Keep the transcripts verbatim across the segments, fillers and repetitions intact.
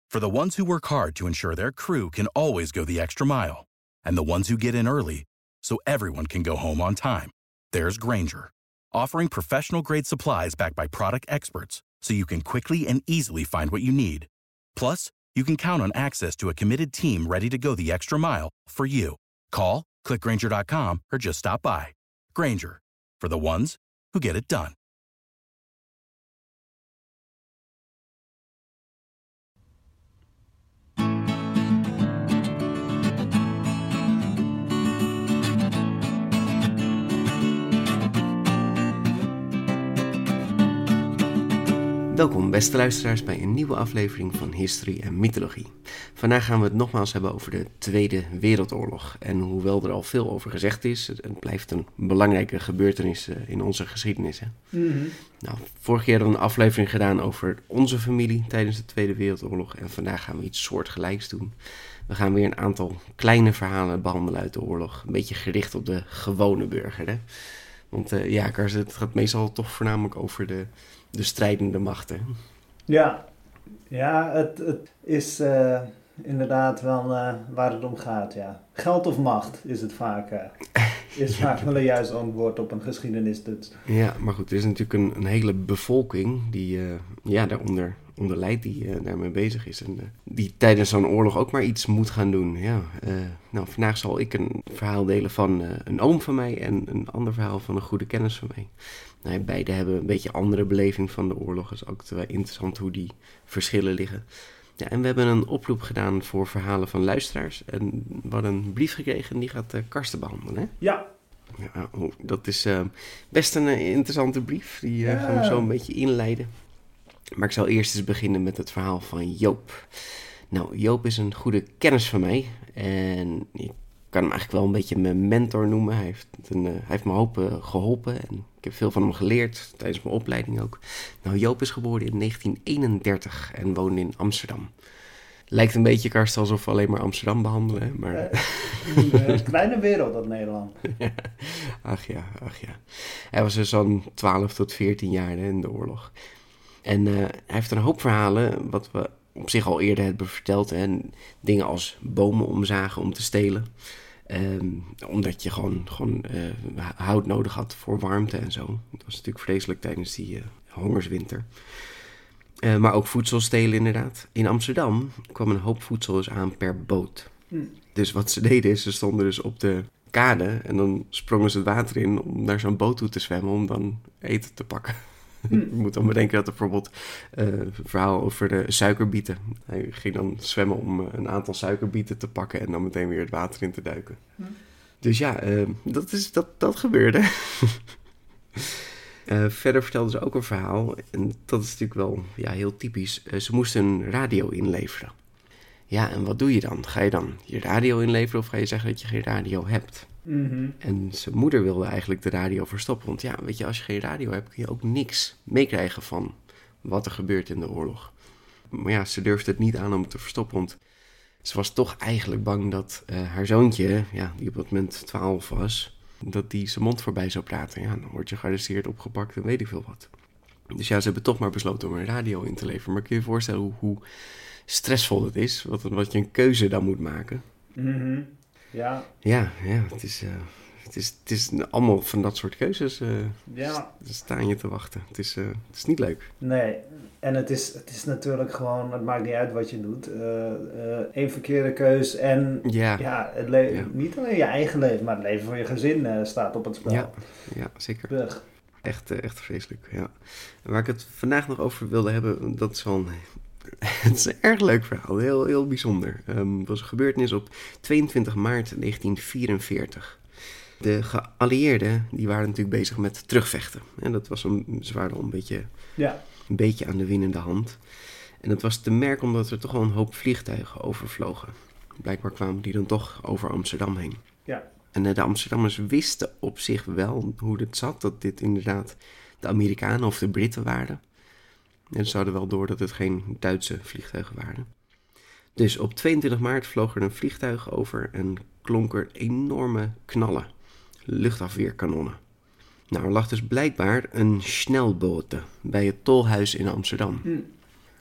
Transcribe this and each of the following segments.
For the ones who work hard to ensure their crew can always go the extra mile. And the ones who get in early so everyone can go home on time. There's Grainger, offering professional-grade supplies backed by product experts so you can quickly and easily find what you need. Plus, you can count on access to a committed team ready to go the extra mile for you. Call, click Grainger dot com, or just stop by. Grainger, for the ones who get it done. Welkom beste luisteraars bij een nieuwe aflevering van Historie en Mythologie. Vandaag gaan we het nogmaals hebben over de Tweede Wereldoorlog. En hoewel er al veel over gezegd is, het blijft een belangrijke gebeurtenis in onze geschiedenis. Hè? Mm-hmm. Nou, vorige keer hadden we een aflevering gedaan over onze familie tijdens de Tweede Wereldoorlog. En vandaag gaan we iets soortgelijks doen. We gaan weer een aantal kleine verhalen behandelen uit de oorlog. Een beetje gericht op de gewone burger. Hè? Want uh, ja, Kars, het gaat meestal toch voornamelijk over de... de strijdende machten. Ja, ja het, het is uh, inderdaad wel uh, waar het om gaat, ja. Geld of macht is het vaak, uh, is vaak wel een juist antwoord op een geschiedenisdut. Ja, maar goed, er is natuurlijk een, een hele bevolking die uh, ja, daaronder onder lijdt, die uh, daarmee bezig is. En uh, die tijdens zo'n oorlog ook maar iets moet gaan doen. Ja, uh, nou, vandaag zal ik een verhaal delen van uh, een oom van mij en een ander verhaal van een goede kennis van mij. Nou, beide hebben een beetje andere beleving van de oorlog. Het is ook wel interessant hoe die verschillen liggen. Ja, en we hebben een oproep gedaan voor verhalen van luisteraars. En we hadden een brief gekregen en die gaat uh, Karsten behandelen, hè? Ja. Ja, oh, dat is uh, best een uh, interessante brief. Die uh, ja. gaan we zo een beetje inleiden. Maar ik zal eerst eens beginnen met het verhaal van Joop. Nou, Joop is een goede kennis van mij. En ik kan hem eigenlijk wel een beetje mijn mentor noemen. Hij heeft, een, uh, hij heeft me hoop uh, geholpen. En ik heb veel van hem geleerd, tijdens mijn opleiding ook. Nou, Joop is geboren in negentien eenendertig en woonde in Amsterdam. Lijkt een beetje, Karsten, alsof we alleen maar Amsterdam behandelen. Maar... Uh, een kleine wereld, dat Nederland. Ja, ach ja, ach ja. Hij was dus zo'n twaalf tot veertien jaar hè, in de oorlog. En uh, hij heeft een hoop verhalen, wat we op zich al eerder hebben verteld. Hè. Dingen als bomen omzagen om te stelen. Um, omdat je gewoon, gewoon uh, hout nodig had voor warmte en zo. Dat was natuurlijk vreselijk tijdens die uh, hongerswinter. Uh, maar ook voedsel stelen inderdaad. In Amsterdam kwam een hoop voedsel dus aan per boot. Hm. Dus wat ze deden is, ze stonden dus op de kade en dan sprongen ze het water in om naar zo'n boot toe te zwemmen om dan eten te pakken. Hm. Je moet dan bedenken dat er bijvoorbeeld uh, een verhaal over de suikerbieten. Hij ging dan zwemmen om uh, een aantal suikerbieten te pakken en dan meteen weer het water in te duiken. Hm. Dus ja, uh, dat, is, dat, dat gebeurde. uh, verder vertelden ze ook een verhaal en dat is natuurlijk wel ja, heel typisch. Uh, ze moesten een radio inleveren. Ja, en wat doe je dan? Ga je dan je radio inleveren of ga je zeggen dat je geen radio hebt? Mm-hmm. En zijn moeder wilde eigenlijk de radio verstoppen. Want ja, weet je, als je geen radio hebt, kun je ook niks meekrijgen van wat er gebeurt in de oorlog. Maar ja, ze durfde het niet aan om het te verstoppen. Want ze was toch eigenlijk bang dat uh, haar zoontje, ja, die op dat moment twaalf was, dat die zijn mond voorbij zou praten. Ja, dan word je gearresteerd, opgepakt en weet ik veel wat. Dus ja, ze hebben toch maar besloten om een radio in te leveren. Maar kun je je voorstellen hoe, hoe stressvol het is? Wat, wat je een keuze dan moet maken. Mm-hmm. Ja. Ja, ja, het is, uh, het is, het is allemaal van dat soort keuzes. Uh, ja. Staan je te wachten. Het is, uh, het is niet leuk. Nee, en het is, het is natuurlijk gewoon, het maakt niet uit wat je doet. Uh, uh, één verkeerde keus en ja. Ja, het le- ja. niet alleen je eigen leven, maar het leven van je gezin uh, staat op het spel. Ja, ja zeker. Bug. Echt, uh, echt vreselijk, ja. En waar ik het vandaag nog over wilde hebben, dat is wel een... Het is een erg leuk verhaal, heel, heel bijzonder. Um, het was een gebeurtenis op tweeëntwintig maart negentien vierenveertig. De geallieerden die waren natuurlijk bezig met terugvechten. En dat was een, ze waren al een beetje, ja. een beetje aan de winnende hand. En dat was te merken omdat er toch wel een hoop vliegtuigen overvlogen. Blijkbaar kwamen die dan toch over Amsterdam heen. Ja. En uh, de Amsterdammers wisten op zich wel hoe het zat, dat dit inderdaad de Amerikanen of de Britten waren. En ze hadden wel door dat het geen Duitse vliegtuigen waren. Dus op tweeëntwintig maart vloog er een vliegtuig over en klonk er enorme knallen. Luchtafweerkanonnen. Nou, er lag dus blijkbaar een snelbote bij het tolhuis in Amsterdam. Hm.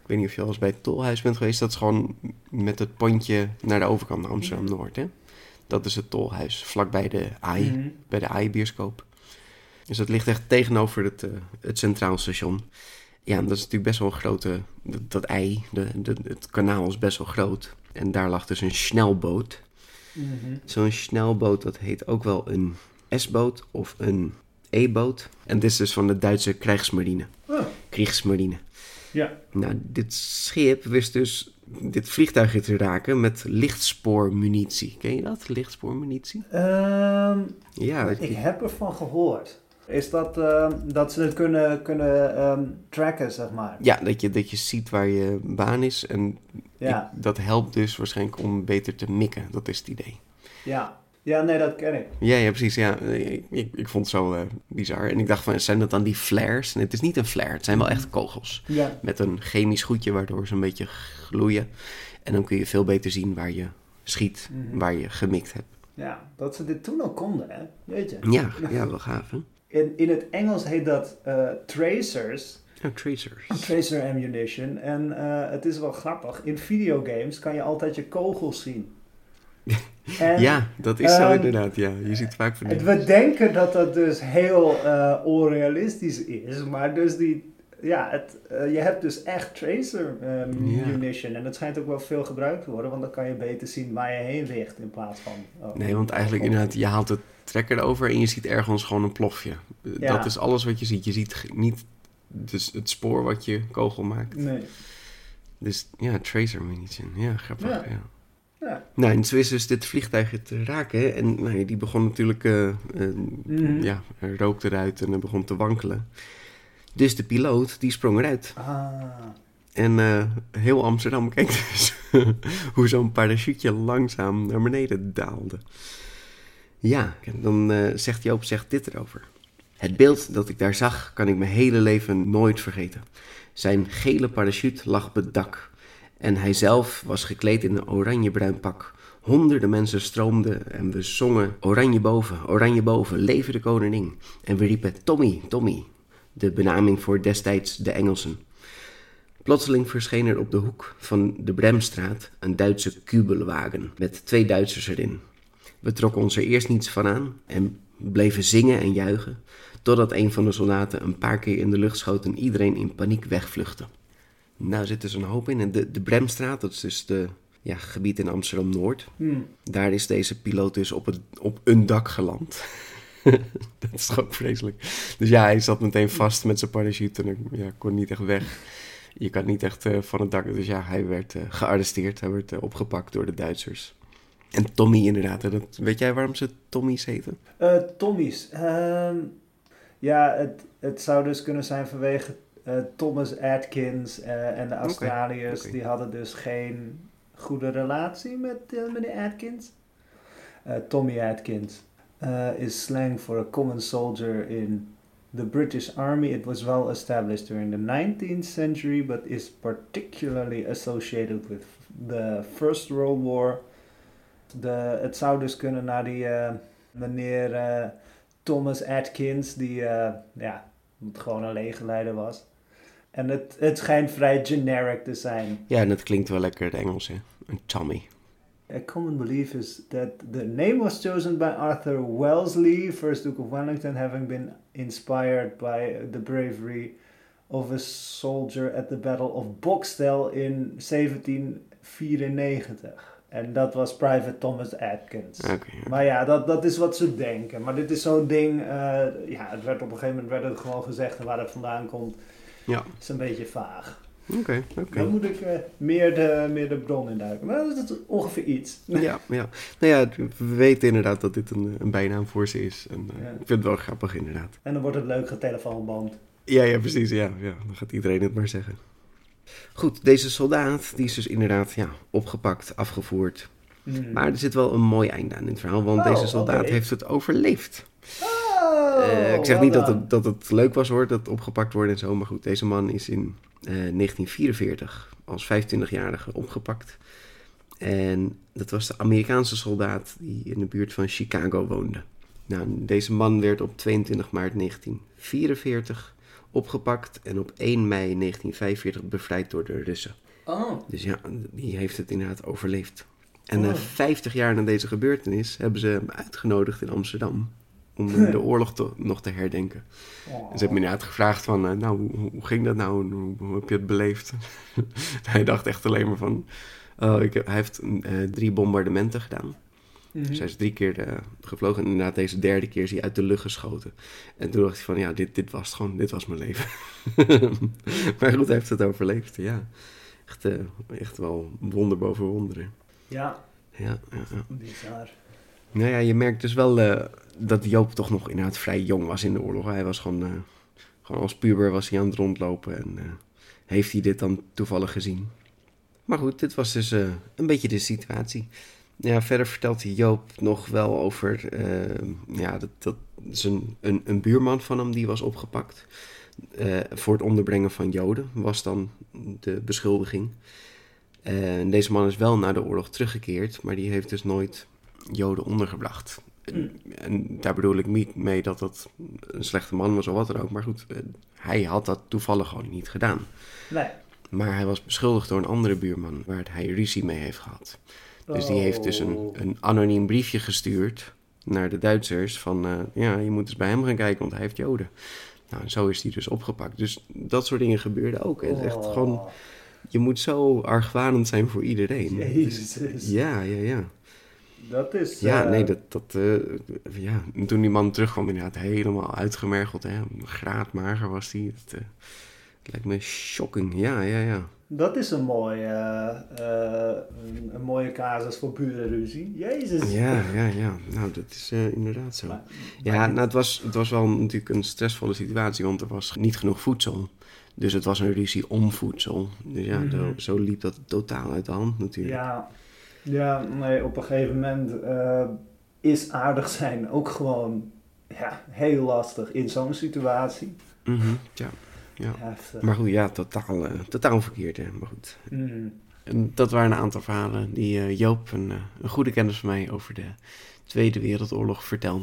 weet niet of je al eens bij het Tolhuis bent geweest. Dat is gewoon met het pontje naar de overkant naar Amsterdam-Noord. Hè? Dat is het Tolhuis, vlakbij de A I, mm-hmm. bij de A I-bioscoop. Dus dat ligt echt tegenover het, uh, het Centraal Station. Ja, dat is natuurlijk best wel een grote... Dat, dat ei, de, de, het kanaal is best wel groot. En daar lag dus een snelboot. Mm-hmm. Zo'n snelboot, dat heet ook wel een S-boot of een E-boot. En dit is dus van de Duitse krijgsmarine. Oh. Kriegsmarine. Ja. Nou, dit schip wist dus dit vliegtuigje te raken met lichtspoormunitie. Ken je dat, lichtspoormunitie? Um, ja. Ik heb ervan gehoord. Is dat uh, dat ze het kunnen, kunnen um, tracken, zeg maar? Ja, dat je, dat je ziet waar je baan is. En ja. ik, dat helpt dus waarschijnlijk om beter te mikken. Dat is het idee. Ja, ja nee, dat ken ik. Ja, ja precies. Ja. Ik, ik, ik vond het zo uh, bizar. En ik dacht van, zijn dat dan die flares? En het is niet een flare, het zijn wel echt kogels. Ja. Met een chemisch goedje waardoor ze een beetje gloeien. En dan kun je veel beter zien waar je schiet, mm-hmm. waar je gemikt hebt. Ja, dat ze dit toen al konden, hè? Weet je? Ja, ja wel gaaf, hè? In, in het Engels heet dat uh, tracers. Oh, tracers. Tracer ammunition. En uh, het is wel grappig. In videogames kan je altijd je kogels zien. En, ja, dat is um, zo inderdaad. Ja. Je ziet vaak van die... We denken dat dat dus heel uh, onrealistisch is. Maar dus die... Ja, het, uh, je hebt dus echt tracer um, munition. Ja. En dat schijnt ook wel veel gebruikt te worden. Want dan kan je beter zien waar je heen richt in plaats van... Oh, nee, want eigenlijk inderdaad, je haalt het trekker erover en je ziet ergens gewoon een plofje. Ja. Dat is alles wat je ziet. Je ziet niet dus het spoor wat je kogel maakt. Nee. Dus ja, tracer munition. Ja, grappig. Ja. Ja. Ja. Nou, en zo is dus dit vliegtuig te raken. En nou, die begon natuurlijk... Uh, uh, mm-hmm. Ja, er rookte eruit en er begon te wankelen. Dus de piloot, die sprong eruit. Ah. En uh, heel Amsterdam keek dus hoe zo'n parachute langzaam naar beneden daalde. Ja, en dan uh, zegt Joop zegt dit erover. Het beeld dat ik daar zag, kan ik mijn hele leven nooit vergeten. Zijn gele parachute lag op het dak. En hij zelf was gekleed in een oranjebruin pak. Honderden mensen stroomden en we zongen oranje boven, oranje boven, leven de koning. En we riepen Tommy, Tommy. De benaming voor destijds de Engelsen. Plotseling verscheen er op de hoek van de Bremstraat een Duitse kubelwagen met twee Duitsers erin. We trokken ons er eerst niets van aan en bleven zingen en juichen, totdat een van de soldaten een paar keer in de lucht schoot en iedereen in paniek wegvluchtte. Nou zit er zo'n hoop in. En de, de Bremstraat, dat is dus de ja, gebied in Amsterdam-Noord. Hmm. Daar is deze piloot dus op, het, op een dak geland. Dat is gewoon vreselijk. Dus ja, hij zat meteen vast met zijn parachute en ja, kon niet echt weg. Je kan niet echt uh, van het dak. Dus ja, hij werd uh, gearresteerd. Hij werd uh, opgepakt door de Duitsers. En Tommy inderdaad. Dat, weet jij waarom ze Tommy's heten? Uh, Tommy's? Uh, ja, het, het zou dus kunnen zijn vanwege uh, Thomas Atkins uh, en de Australiërs. Okay, okay. Die hadden dus geen goede relatie met uh, meneer Atkins. Uh, Tommy Atkins. Uh, is slang for a common soldier in the British Army. It was well established during the nineteenth century, but is particularly associated with the First World War. De, het zou dus kunnen naar die uh, meneer uh, Thomas Atkins, die uh, ja, gewoon een legerleider was. En het, het schijnt vrij generic te zijn. Ja, en het klinkt wel lekker het Engels, hè? Een Tommy. A common belief is that the name was chosen by Arthur Wellesley, first Duke of Wellington, having been inspired by the bravery of a soldier at the Battle of Boxtel in zeventien vierennegentig. En dat was Private Thomas Atkins. Okay, okay. Maar ja, dat, dat is wat ze denken. Maar dit is zo'n ding, uh, ja, het werd op een gegeven moment werd het gewoon gezegd en waar het vandaan komt, ja. is een beetje vaag. Oké, okay, oké. Okay. Dan moet ik uh, meer, de, meer de bron induiken. Maar dat is ongeveer iets. Ja, ja. Nou ja, we weten inderdaad dat dit een, een bijnaam voor ze is. En, uh, ja. Ik vind het wel grappig inderdaad. En dan wordt het leuk getelefoonband. Ja, ja, precies. Ja, ja. Dan gaat iedereen het maar zeggen. Goed, deze soldaat die is dus inderdaad ja, opgepakt, afgevoerd. Mm. Maar er zit wel een mooi einde aan in het verhaal. Want oh, deze soldaat okay. heeft het overleefd. Oh, uh, ik zeg niet dat het, dat het leuk was hoor, dat opgepakt worden en zo. Maar goed, deze man is in uh, negentien vierenveertig als vijfentwintigjarige opgepakt. En dat was de Amerikaanse soldaat die in de buurt van Chicago woonde. Nou, deze man werd op tweeëntwintig maart negentien vierenveertig opgepakt en op één mei negentien vijfenveertig bevrijd door de Russen. Oh. Dus ja, die heeft het inderdaad overleefd. En Oh. uh, vijftig jaar na deze gebeurtenis hebben ze hem uitgenodigd in Amsterdam om de oorlog to- nog te herdenken. Oh. En ze hebben me inderdaad gevraagd van, uh, nou, hoe, hoe ging dat nou? En Hoe, hoe heb je het beleefd? Hij dacht echt alleen maar van, oh, ik heb, hij heeft uh, drie bombardementen gedaan. Mm-hmm. Dus hij is drie keer uh, gevlogen en inderdaad deze derde keer is hij uit de lucht geschoten. En toen dacht hij van, ja, dit, dit was het gewoon, dit was mijn leven. Maar goed, hij heeft het overleefd, ja. Echt, uh, echt wel wonder boven wonderen. Ja. Ja, ja, ja. Bizar. Nou ja, je merkt dus wel uh, dat Joop toch nog inderdaad vrij jong was in de oorlog. Hij was gewoon, uh, gewoon als puber was hij aan het rondlopen en uh, heeft hij dit dan toevallig gezien. Maar goed, dit was dus uh, een beetje de situatie. Ja, verder vertelt hij Joop nog wel over, uh, ja, dat, dat is een, een, een buurman van hem die was opgepakt. Uh, voor het onderbrengen van Joden was dan de beschuldiging. Uh, deze man is wel na de oorlog teruggekeerd, maar die heeft dus nooit Joden ondergebracht. Mm. En daar bedoel ik niet mee dat dat een slechte man was of wat dan ook. Maar goed, uh, hij had dat toevallig gewoon niet gedaan. Nee. Maar hij was beschuldigd door een andere buurman waar hij ruzie mee heeft gehad. Dus die heeft dus een, een anoniem briefje gestuurd naar de Duitsers van, uh, ja, je moet eens bij hem gaan kijken, want hij heeft Joden. Nou, en zo is hij dus opgepakt. Dus dat soort dingen gebeurden ook. Het is echt Oh. gewoon, je moet zo argwanend zijn voor iedereen. Jezus. Ja, ja, ja. Dat is... Ja, uh, nee, dat, dat uh, ja. En toen die man terugkwam, inderdaad helemaal uitgemergeld, hè. Graadmager was hij. Het uh, lijkt me shocking, ja, ja, ja. Dat is een mooie, uh, uh, een, een mooie casus voor burenruzie. Jezus. Ja, ja, ja. Nou, dat is uh, inderdaad zo. Maar, Ja, maar- nou, het was, het was wel natuurlijk een stressvolle situatie, want er was niet genoeg voedsel. Dus het was een ruzie om voedsel. Dus ja, Mhm. zo, zo liep dat totaal uit de hand natuurlijk. Ja, ja, nee, op een gegeven moment uh, is aardig zijn ook gewoon ja, heel lastig in zo'n situatie. Mhm, ja, ja. Heftig. Maar goed, ja, totaal, uh, totaal verkeerd, hè. Maar goed. Mm. En dat waren een aantal verhalen die uh, Joop, een, uh, een goede kennis van mij, over de Tweede Wereldoorlog vertelde.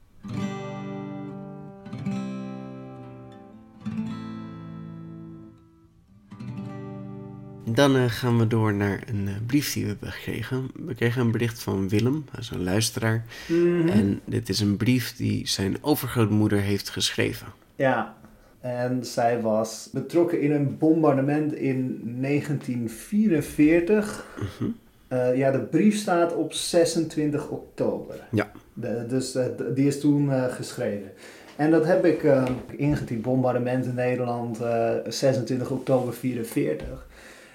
Dan uh, gaan we door naar een uh, brief die we hebben gekregen. We kregen een bericht van Willem, dat is een luisteraar. Mhm. En dit is een brief die zijn overgrootmoeder heeft geschreven. Ja, en zij was betrokken in een bombardement in negentien vierenveertig. Mhm. Uh, ja, de brief staat op zesentwintig oktober. Ja. De, dus uh, die is toen uh, geschreven. En dat heb ik uh, ingetypt, bombardement in Nederland, uh, zesentwintig oktober vierenveertig.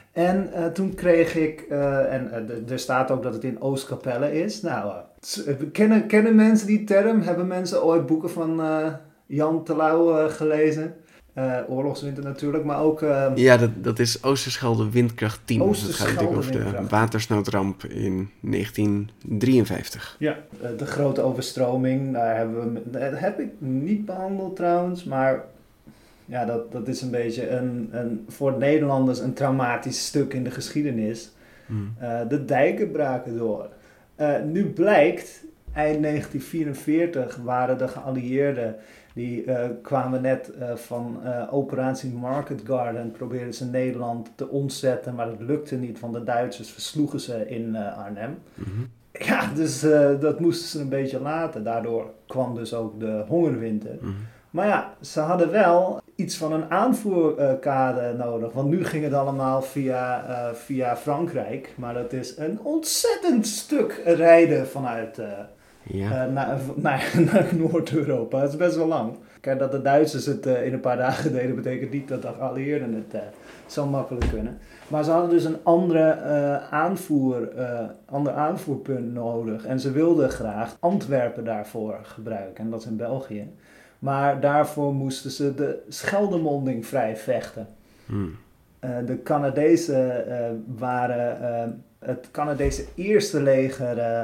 En uh, toen kreeg ik, uh, en uh, er staat ook dat het in Oostkapelle is. Nou, uh, kennen, kennen mensen die term? Hebben mensen ooit boeken van uh, Jan Terlouw uh, gelezen? Uh, oorlogswinter natuurlijk, maar ook... Uh, Ja, dat, dat is Oosterschelde windkracht tien. Dus het gaat natuurlijk over de Oosterschelde watersnoodramp in negentien drieënvijftig. Ja, uh, de grote overstroming, daar hebben we, dat heb ik niet behandeld trouwens, maar ja, dat, dat is een beetje een, een, voor Nederlanders een traumatisch stuk in de geschiedenis. Hmm. Uh, de dijken braken door. Uh, nu blijkt, eind negentien vierenveertig waren de geallieerden, die uh, kwamen net uh, van uh, operatie Market Garden, probeerden ze Nederland te ontzetten, maar dat lukte niet, want de Duitsers versloegen ze in uh, Arnhem. Mm-hmm. Ja, dus uh, dat moesten ze een beetje laten. Daardoor kwam dus ook de hongerwinter. Mm-hmm. Maar ja, ze hadden wel iets van een aanvoerkade nodig. Want nu ging het allemaal via, uh, via Frankrijk. Maar dat is een ontzettend stuk rijden vanuit uh, Ja. uh, naar, naar, naar Noord-Europa. Dat is best wel lang. Kijk, dat de Duitsers het uh, in een paar dagen deden, betekent niet dat de geallieerden het uh, zo makkelijk kunnen. Maar ze hadden dus een andere, uh, aanvoer, uh, ander aanvoerpunt nodig. En ze wilden graag Antwerpen daarvoor gebruiken. En dat is in België. Maar daarvoor moesten ze de Scheldemonding vrij vechten. Hmm. Uh, de Canadezen uh, waren uh, het Canadese eerste leger uh,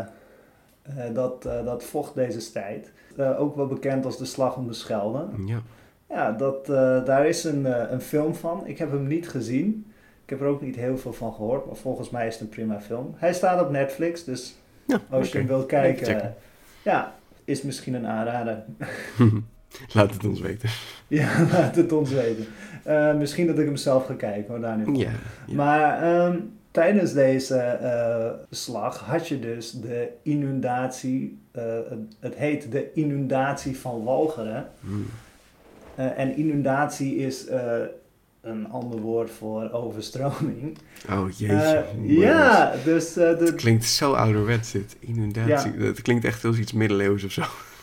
uh, dat, uh, dat vocht deze strijd. Uh, ook wel bekend als de Slag om de Schelde. Ja. Ja, dat, uh, daar is een, uh, een film van. Ik heb hem niet gezien. Ik heb er ook niet heel veel van gehoord. Maar volgens mij is het een prima film. Hij staat op Netflix, dus Ja, als okay. je hem wilt kijken, Checken. ja, is misschien een aanrader. Laat het ons weten. Ja, laat het ons weten. Uh, misschien dat ik hem zelf ga kijken, hoor, daar niet. Ja, ja. Maar um, tijdens deze uh, slag had je dus de inundatie, uh, het, het heet de inundatie van Walcheren. Hmm. Uh, en inundatie is uh, een ander woord voor overstroming. Oh jeetje. Uh, ja, dus... Uh, het klinkt zo ouderwets, dit. Inundatie. Ja. Het klinkt echt als iets middeleeuws of zo.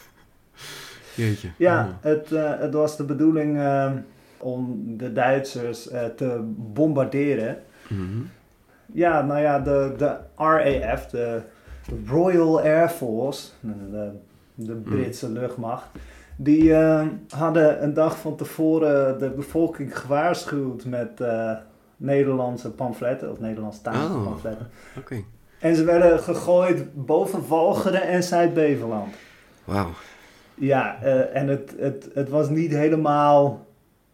Jeetje. Ja, oh. het, uh, het was de bedoeling uh, om de Duitsers uh, te bombarderen. Mm-hmm. Ja, nou ja, de, de R A F, de Royal Air Force, de, de Britse mm. luchtmacht, die uh, hadden een dag van tevoren de bevolking gewaarschuwd met uh, Nederlandse pamfletten, of Nederlandstalige oh, pamfletten. Okay. En ze werden gegooid boven Walcheren en Zuid-Beveland. Wauw. Ja, uh, en het, het, het was niet helemaal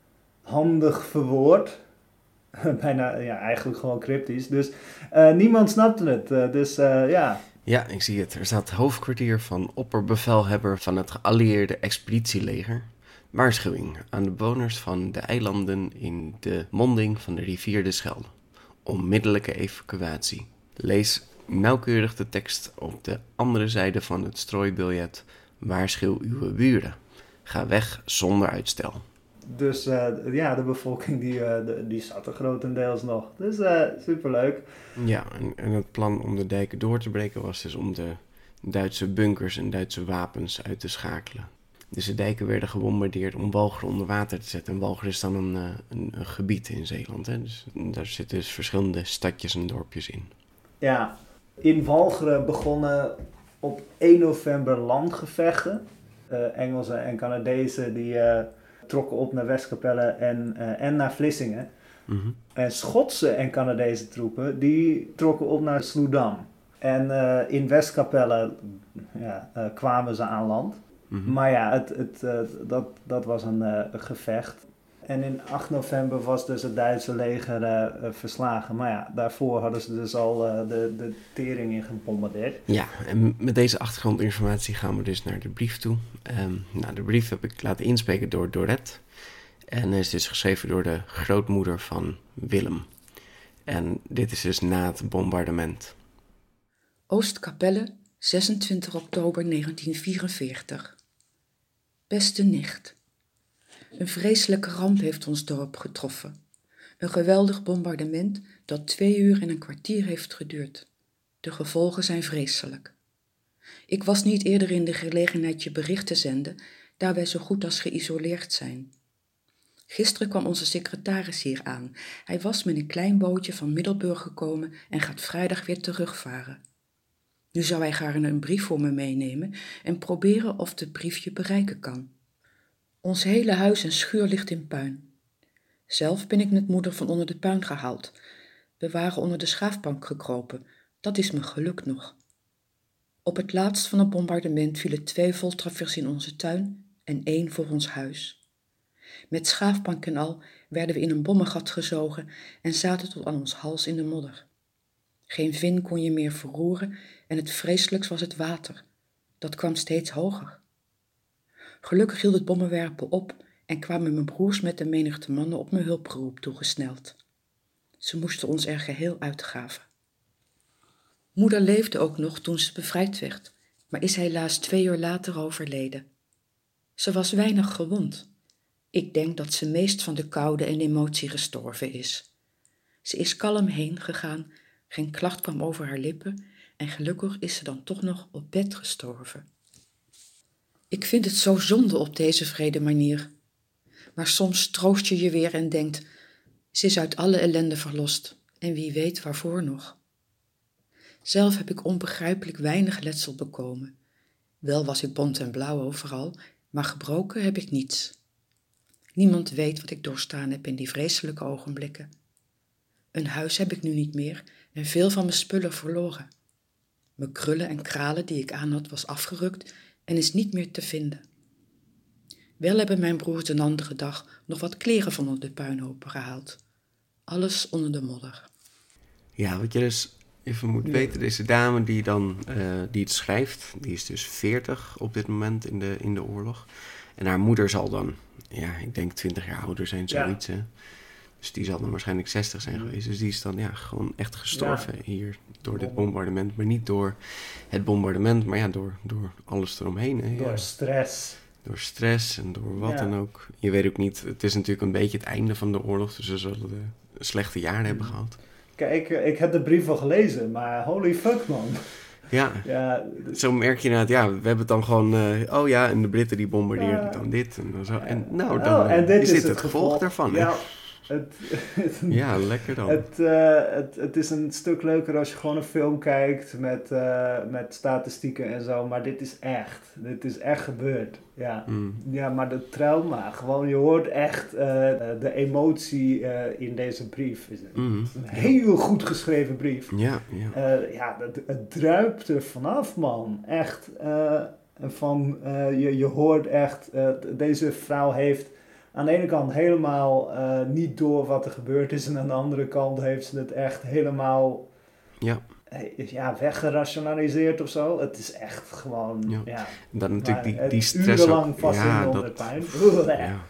handig verwoord. Bijna, ja, eigenlijk gewoon cryptisch. Dus uh, niemand snapte het. Uh, dus uh, ja. Ja, ik zie het. Er staat het hoofdkwartier van opperbevelhebber van het geallieerde expeditieleger. Waarschuwing aan de bewoners van de eilanden in de monding van de rivier de Schelde. Onmiddellijke evacuatie. Lees nauwkeurig de tekst op de andere zijde van het strooibiljet. Waarschuw uw buren. Ga weg zonder uitstel. Dus uh, ja, de bevolking die, uh, de, die zat er grotendeels nog. Dus uh, superleuk. Ja, en, en het plan om de dijken door te breken was dus om de Duitse bunkers en Duitse wapens uit te schakelen. Dus de dijken werden gebombardeerd om Walcheren onder water te zetten. En Walcheren is dan een, een, een gebied in Zeeland. Hè? Dus daar zitten dus verschillende stadjes en dorpjes in. Ja, in Walcheren begonnen op één november landgevechten. Uh, Engelsen en Canadezen die uh, trokken op naar Westkapelle en, uh, en naar Vlissingen. Mm-hmm. En Schotse en Canadese troepen die trokken op naar Sloedam. En uh, in Westkapelle ja, uh, kwamen ze aan land. Mm-hmm. Maar ja, het, het, uh, dat, dat was een uh, gevecht. En in acht november was dus het Duitse leger uh, uh, verslagen. Maar ja, daarvoor hadden ze dus al uh, de, de tering in gebombardeerd. Ja, en met deze achtergrondinformatie gaan we dus naar de brief toe. Um, nou, de brief heb ik laten inspreken door Dorette. En is dus geschreven door de grootmoeder van Willem. En dit is dus na het bombardement. Oostkapelle, zesentwintig oktober negentien vierenveertig. Beste nicht. Een vreselijke ramp heeft ons dorp getroffen. Een geweldig bombardement dat twee uur en een kwartier heeft geduurd. De gevolgen zijn vreselijk. Ik was niet eerder in de gelegenheid je bericht te zenden, daar wij zo goed als geïsoleerd zijn. Gisteren kwam onze secretaris hier aan. Hij was met een klein bootje van Middelburg gekomen en gaat vrijdag weer terugvaren. Nu zou hij gaarne een brief voor me meenemen en proberen of de brief je bereiken kan. Ons hele huis en schuur ligt in puin. Zelf ben ik met moeder van onder de puin gehaald. We waren onder de schaafbank gekropen. Dat is me gelukt nog. Op het laatst van het bombardement vielen twee voltraffers in onze tuin en één voor ons huis. Met schaafbank en al werden we in een bommengat gezogen en zaten tot aan ons hals in de modder. Geen vin kon je meer verroeren en het vreselijkst was het water. Dat kwam steeds hoger. Gelukkig hield het bommenwerpen op en kwamen mijn broers met de menigte mannen op mijn hulpgeroep toegesneld. Ze moesten ons er geheel uitgaven. Moeder leefde ook nog toen ze bevrijd werd, maar is helaas twee uur later overleden. Ze was weinig gewond. Ik denk dat ze meest van de koude en emotie gestorven is. Ze is kalm heen gegaan, geen klacht kwam over haar lippen en gelukkig is ze dan toch nog op bed gestorven. Ik vind het zo zonde op deze wrede manier. Maar soms troost je je weer en denkt, ze is uit alle ellende verlost en wie weet waarvoor nog. Zelf heb ik onbegrijpelijk weinig letsel bekomen. Wel was ik bont en blauw overal, maar gebroken heb ik niets. Niemand weet wat ik doorstaan heb in die vreselijke ogenblikken. Een huis heb ik nu niet meer en veel van mijn spullen verloren. Mijn krullen en kralen die ik aan had was afgerukt en is niet meer te vinden. Wel hebben mijn broers een andere dag nog wat kleren van onder de puinhopen gehaald. Alles onder de modder. Ja, wat je dus even moet weten, deze dame die dan uh, die het schrijft, die is dus veertig op dit moment in de, in de oorlog. En haar moeder zal dan, ja, ik denk twintig jaar ouder zijn, zoiets. Ja. Hè? Dus die zal dan waarschijnlijk zestig zijn geweest. Dus die is dan ja, gewoon echt gestorven Ja. hier door dit bombardement. Maar niet door het bombardement, maar ja, door, door alles eromheen. Hè? Door Ja. stress. Door stress en door wat Ja. dan ook. Je weet ook niet, het is natuurlijk een beetje het einde van de oorlog. Dus ze zullen de slechte jaren hebben gehad. Kijk, ik heb de brief al gelezen, maar holy fuck man. Ja, Ja, zo merk je inderdaad, ja, we hebben het dan gewoon, uh, oh ja, en de Britten die bombardeerden Ja. dan dit en dan zo. En oh, nou, dan en uh, dit is is dit het het gevolg, gevolg. daarvan. Ja, Hè? het, het, Ja, lekker dan. Het, uh, het, het is een stuk leuker als je gewoon een film kijkt met, uh, met statistieken en zo, maar dit is echt. Dit is echt gebeurd. Ja, Mm. ja maar de trauma, gewoon je hoort echt uh, de emotie uh, in deze brief. Het is een, Mm. een heel goed geschreven brief. Ja, ja. Uh, ja, het, het druipt er vanaf, man. Echt. Uh, van, uh, je, je hoort echt, uh, deze vrouw heeft aan de ene kant helemaal uh, niet door wat er gebeurd is. En aan de andere kant heeft ze het echt helemaal Ja. ja, weggerationaliseerd of zo. Het is echt gewoon, Ja. ja. Dan natuurlijk die, maar, die uh, stress urenlang ook. vast Ja, in dat, onderpijn. ja.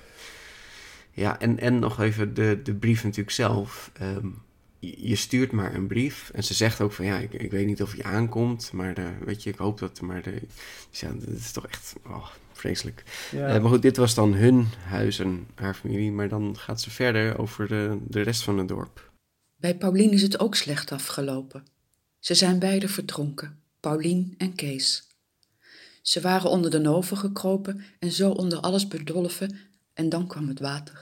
Ja, en, en nog even de, de brief natuurlijk zelf. Um, je, je stuurt maar een brief en ze zegt ook van ja, ik, ik weet niet of je aankomt, maar de, weet je, ik hoop dat, maar de, ja, dat is toch echt oh, vreselijk. Ja. Uh, maar goed, dit was dan hun huis en haar familie, maar dan gaat ze verder over de, de rest van het dorp. Bij Paulien is het ook slecht afgelopen. Ze zijn beide verdronken, Paulien en Kees. Ze waren onder de oven gekropen en zo onder alles bedolven en dan kwam het water.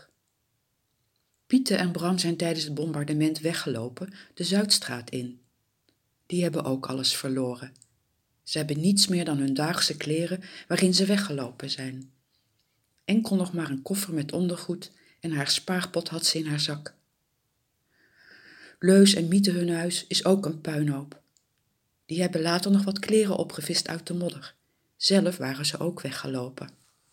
Piete en Bram zijn tijdens het bombardement weggelopen de Zuidstraat in. Die hebben ook alles verloren. Ze hebben niets meer dan hun dagse kleren waarin ze weggelopen zijn. Enkel nog maar een koffer met ondergoed en haar spaarpot had ze in haar zak. Leus en Miete hun huis is ook een puinhoop. Die hebben later nog wat kleren opgevist uit de modder. Zelf waren ze ook weggelopen.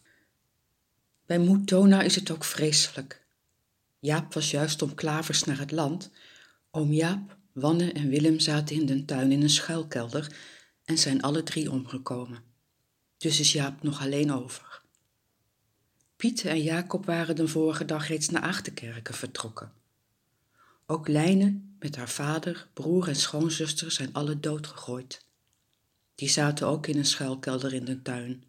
Bij Moed Tona is het ook vreselijk. Jaap was juist om Klavers naar het land. Oom Jaap, Wanne en Willem zaten in den tuin in een schuilkelder en zijn alle drie omgekomen. Dus is Jaap nog alleen over. Piet en Jacob waren de vorige dag reeds naar Aagtenkerken vertrokken. Ook Lijne met haar vader, broer en schoonzuster zijn alle doodgegooid. Die zaten ook in een schuilkelder in de tuin.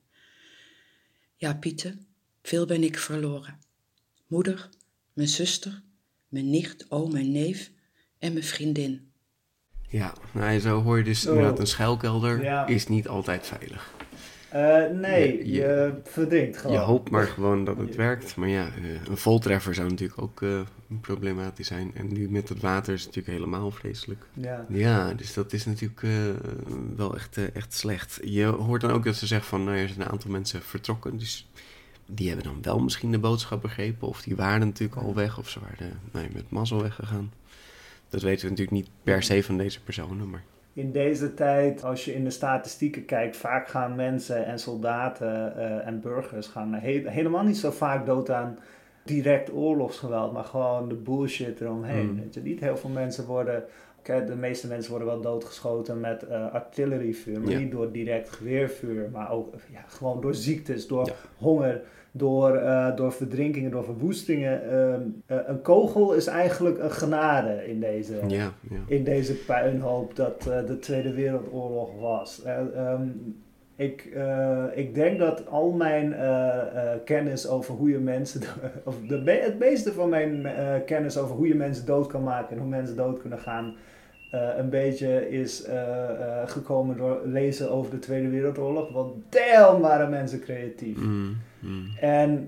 Ja, Piete, veel ben ik verloren. Moeder, mijn zuster, mijn nicht, oom en neef en mijn vriendin. Ja, nou, zo hoor je dus Oh. inderdaad, een schuilkelder Ja. is niet altijd veilig. Uh, nee, Je- je, je- verdrinkt gewoon. Je hoopt maar gewoon dat het werkt. Maar ja, uh, een voltreffer zou natuurlijk ook uh, problematisch zijn. En nu met het water is het natuurlijk helemaal vreselijk. Ja. Ja, dus dat is natuurlijk uh, wel echt, uh, echt slecht. Je hoort dan ook dat ze zeggen van, nou, er zijn een aantal mensen vertrokken. Dus die hebben dan wel misschien de boodschap begrepen. Of die waren natuurlijk al weg. Of ze waren nou, met mazzel weggegaan. Dat weten we natuurlijk niet per se van deze personen, maar... In deze tijd, als je in de statistieken kijkt, vaak gaan mensen en soldaten uh, en burgers gaan he- helemaal niet zo vaak dood aan direct oorlogsgeweld, maar gewoon de bullshit eromheen. Mm. Weet je, niet heel veel mensen worden, de meeste mensen worden wel doodgeschoten met uh, artillerievuur, maar Ja. niet door direct geweervuur, maar ook ja, gewoon door ziektes, door Ja. honger, door, uh, door verdrinkingen, door verwoestingen. Uh, uh, een kogel is eigenlijk een genade in deze, Ja, ja. in deze puinhoop dat uh, de Tweede Wereldoorlog was. Uh, um, ik, uh, ik denk dat al mijn uh, uh, kennis over hoe je mensen, of de me- het meeste van mijn uh, kennis over hoe je mensen dood kan maken en hoe mensen dood kunnen gaan, uh, een beetje is uh, uh, gekomen door lezen over de Tweede Wereldoorlog. Want damn waren mensen creatief. Mm, mm. En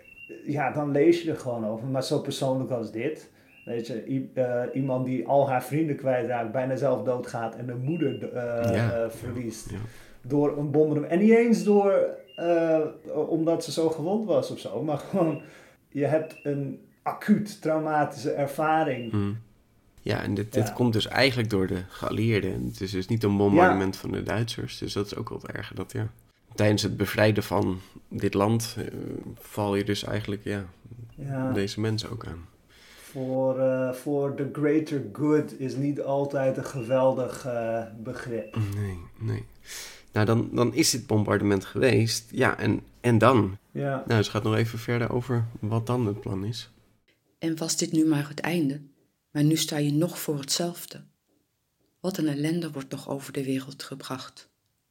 ja, dan lees je er gewoon over. Maar zo persoonlijk als dit. Weet je, i- uh, iemand die al haar vrienden kwijtraakt, bijna zelf doodgaat en de moeder uh, Ja. uh, verliest. Ja. Door een bombardement. En niet eens door, uh, omdat ze zo gewond was of zo. Maar gewoon, je hebt een acuut traumatische ervaring. Mm. Ja, en dit, dit Ja. komt dus eigenlijk door de geallieerden. En het is dus niet een bombardement van de Duitsers. Dus dat is ook wel het erge dat, ja... Tijdens het bevrijden van dit land uh, val je dus eigenlijk, ja, Ja. deze mensen ook aan. Voor, uh, voor the greater good is niet altijd een geweldig uh, begrip. Nee, nee. Nou, dan, dan is dit bombardement geweest. Ja, en, en dan? Ja. Nou, ze gaat nog even verder over wat dan het plan is. En was dit nu maar het einde, maar nu sta je nog voor hetzelfde. Wat een ellende wordt nog over de wereld gebracht.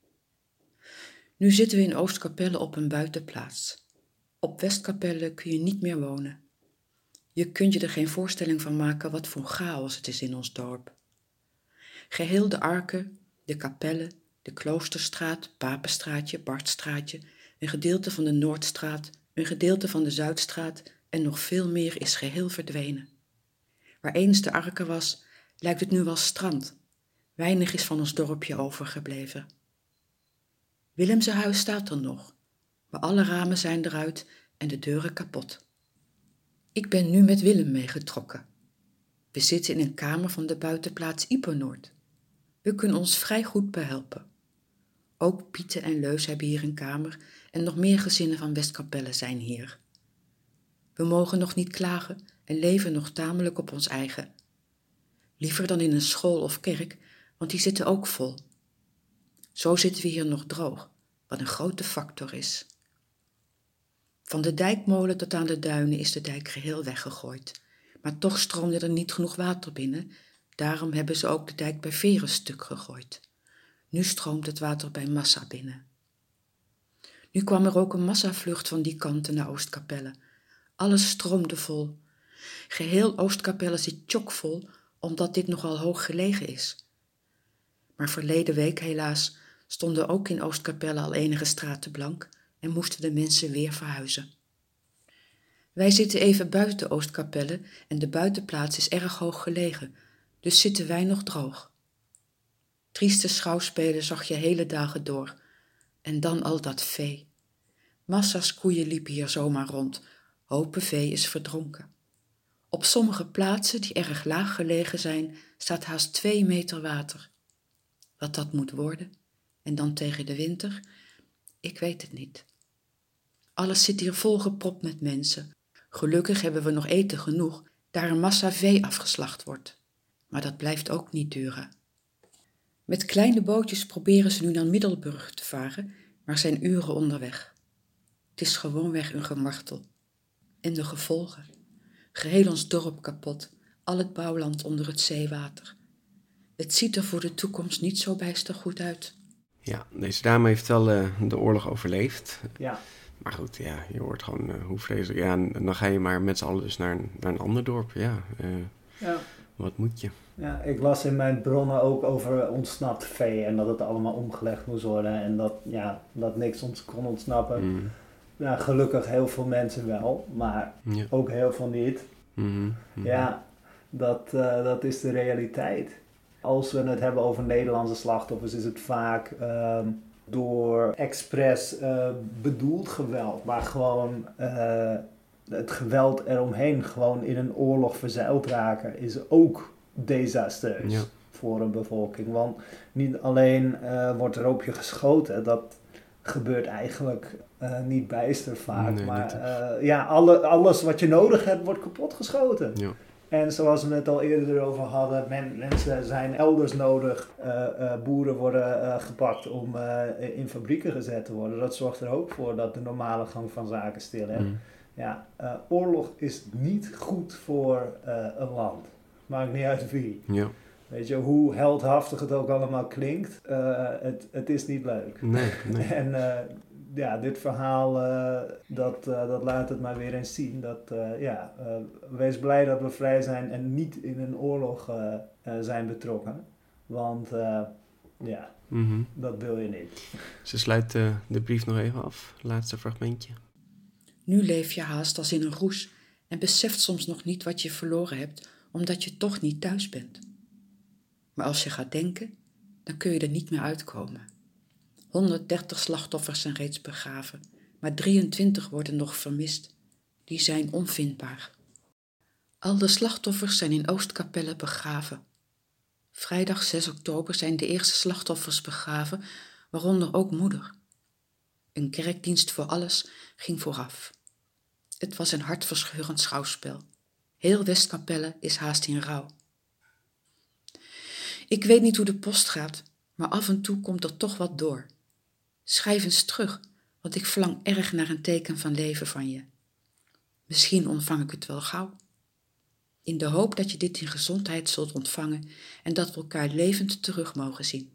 Nu zitten we in Oostkapelle op een buitenplaats. Op Westkapelle kun je niet meer wonen. Je kunt je er geen voorstelling van maken wat voor chaos het is in ons dorp. Geheel de Arken, de kapellen, de Kloosterstraat, Papenstraatje, Bartstraatje, een gedeelte van de Noordstraat, een gedeelte van de Zuidstraat en nog veel meer is geheel verdwenen. Waar eens de Arken was, lijkt het nu wel strand. Weinig is van ons dorpje overgebleven. Willemse huis staat er nog, maar alle ramen zijn eruit en de deuren kapot. Ik ben nu met Willem meegetrokken. We zitten in een kamer van de buitenplaats Iepernoord. We kunnen ons vrij goed behelpen. Ook Pieten en Leus hebben hier een kamer en nog meer gezinnen van Westkapelle zijn hier. We mogen nog niet klagen en leven nog tamelijk op ons eigen. Liever dan in een school of kerk, want die zitten ook vol. Zo zitten we hier nog droog, wat een grote factor is. Van de dijkmolen tot aan de duinen is de dijk geheel weggegooid. Maar toch stroomde er niet genoeg water binnen, daarom hebben ze ook de dijk bij Veren stuk gegooid. Nu stroomt het water bij Massa binnen. Nu kwam er ook een massavlucht van die kanten naar Oostkapelle. Alles stroomde vol. Geheel Oostkapelle zit chockvol, omdat dit nogal hoog gelegen is. Maar verleden week helaas stonden ook in Oostkapelle al enige straten blank en moesten de mensen weer verhuizen. Wij zitten even buiten Oostkapelle en de buitenplaats is erg hoog gelegen, dus zitten wij nog droog. Trieste schouwspelen zag je hele dagen door. En dan al dat vee. Massa's koeien liepen hier zomaar rond. Hopen vee is verdronken. Op sommige plaatsen die erg laag gelegen zijn, staat haast twee meter water. Wat dat moet worden, en dan tegen de winter, ik weet het niet. Alles zit hier volgepropt met mensen. Gelukkig hebben we nog eten genoeg, daar een massa vee afgeslacht wordt. Maar dat blijft ook niet duren. Met kleine bootjes proberen ze nu naar Middelburg te varen, maar zijn uren onderweg. Het is gewoonweg een gemartel. En de gevolgen. Geheel ons dorp kapot, al het bouwland onder het zeewater. Het ziet er voor de toekomst niet zo bijster goed uit. Ja, deze dame heeft wel uh, de oorlog overleefd. Ja. Maar goed, ja, je hoort gewoon uh, hoe vreselijk. Ja, en dan ga je maar met z'n allen dus naar een, naar een ander dorp. Ja, uh, Ja. Wat moet je? Ja, ik las in mijn bronnen ook over ontsnapt vee en dat het allemaal omgelegd moest worden en dat, ja, dat niks ons kon ontsnappen. Mm. Ja, gelukkig heel veel mensen wel, maar Ja. ook heel veel niet. Mm-hmm. Mm-hmm. Ja, dat, uh, dat is de realiteit. Als we het hebben over Nederlandse slachtoffers is het vaak uh, door expres uh, bedoeld geweld, maar gewoon uh, het geweld eromheen, gewoon in een oorlog verzeild raken, is ook desastreus Ja. voor een bevolking. Want niet alleen uh, wordt er op je geschoten, dat gebeurt eigenlijk uh, niet bijster vaak, Nee, maar niet uh, ja, alle, alles wat je nodig hebt wordt kapotgeschoten. Ja. En zoals we het al eerder over hadden, men, mensen zijn elders nodig, uh, uh, boeren worden uh, gepakt om uh, in fabrieken gezet te worden. Dat zorgt er ook voor dat de normale gang van zaken stil is. Mm. Ja, uh, oorlog is niet goed voor uh, een land. Maakt niet uit wie. Ja. Weet je, hoe heldhaftig het ook allemaal klinkt, uh, het, het is niet leuk. Nee, nee. En uh, ja, dit verhaal, uh, dat, uh, dat laat het maar weer eens zien. Dat, uh, ja, uh, wees blij dat we vrij zijn en niet in een oorlog uh, uh, zijn betrokken. Want uh, ja, Mm-hmm. dat wil je niet. Ze sluit uh, de brief nog even af. Laatste fragmentje. Nu leef je haast als in een roes en beseft soms nog niet wat je verloren hebt, omdat je toch niet thuis bent. Maar als je gaat denken, dan kun je er niet meer uitkomen. honderddertig slachtoffers zijn reeds begraven, maar drieëntwintig worden nog vermist. Die zijn onvindbaar. Al de slachtoffers zijn in Oostkapelle begraven. Vrijdag zes oktober zijn de eerste slachtoffers begraven, waaronder ook moeder. Een kerkdienst voor alles ging vooraf. Het was een hartverscheurend schouwspel. Heel Westkapelle is haast in rouw. Ik weet niet hoe de post gaat, maar af en toe komt er toch wat door. Schrijf eens terug, want ik verlang erg naar een teken van leven van je. Misschien ontvang ik het wel gauw. In de hoop dat je dit in gezondheid zult ontvangen en dat we elkaar levend terug mogen zien.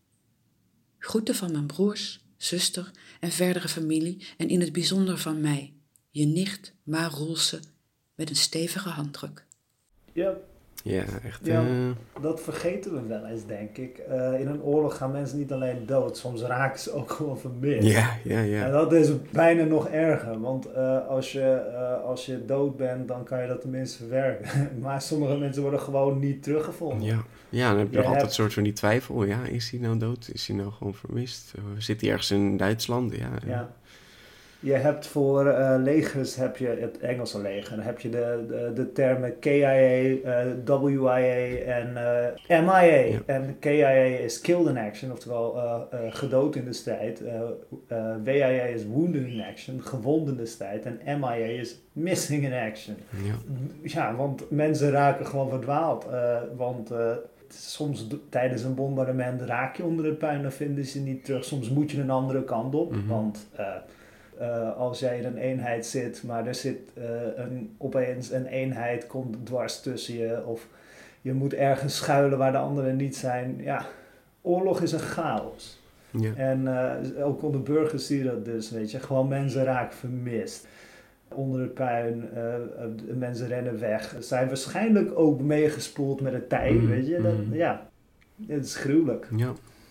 Groeten van mijn broers, zuster en verdere familie en in het bijzonder van mij, je nicht Ma Roelse, met een stevige handdruk. Ja. Ja, echt. Ja, Uh... dat vergeten we wel eens, denk ik. Uh, in een oorlog gaan mensen niet alleen dood, soms raken ze ook gewoon vermist. Ja, ja, ja. En dat is bijna nog erger, want uh, als, je, uh, als je dood bent, dan kan je dat tenminste verwerken. Maar sommige mensen worden gewoon niet teruggevonden. Ja, ja dan heb je, je nog altijd hebt... een soort van die twijfel. Ja, is hij nou dood? Is hij nou gewoon vermist? Zit hij ergens in Duitsland? Ja, ja. ja. Je hebt voor uh, legers, heb je het Engelse leger, dan heb je de, de, de termen K I A, uh, W I A en uh, M I A. Ja. En K I A is killed in action, oftewel uh, uh, gedood in de strijd. Uh, uh, W I A is wounded in action, gewond in de strijd. En M I A is missing in action. Ja, ja want mensen raken gewoon verdwaald. Uh, want... Uh, Soms d- tijdens een bombardement raak je onder het puin en vinden ze niet terug. Soms moet je een andere kant op, mm-hmm. want... Uh, Uh, als jij in een eenheid zit, maar er zit uh, een, opeens een eenheid komt dwars tussen je, of je moet ergens schuilen waar de anderen niet zijn. Ja, oorlog is een chaos. Ja. En uh, ook onder burgers zie je dat dus, weet je, gewoon mensen raken vermist. Onder het puin, uh, uh, mensen rennen weg. Ze zijn waarschijnlijk ook meegespoeld met het tij, mm, weet je. Dat, mm. Ja, het is gruwelijk. Ja.